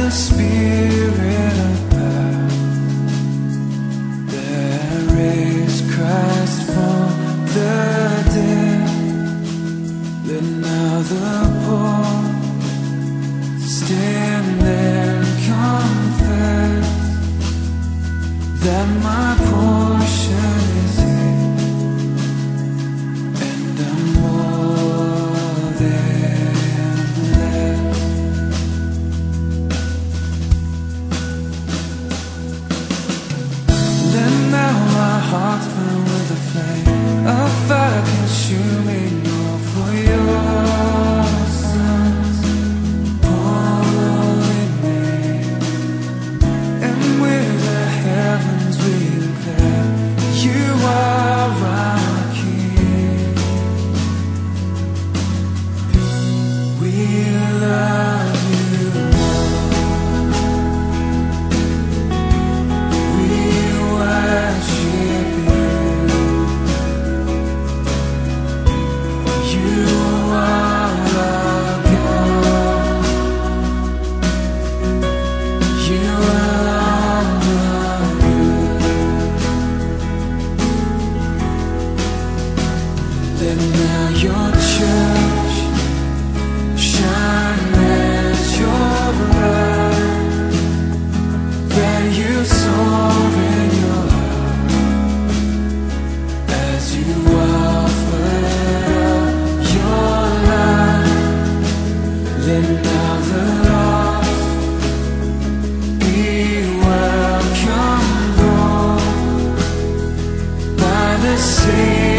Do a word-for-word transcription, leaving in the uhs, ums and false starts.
the spirit of power that raised Christ from the dead. Let now the poor stand and confess that my portion is here, and I'm more than blessed. Let now our hearts burn with a flame, a fire consuming all for your sons, holy name. And with the heavens we declare, you are our King. We love you, we worship you. You are our God. You are good. Let now your church shine as your light, that you soar in your heart as you offer up your life. Let now the lost be welcomed home by the Savior.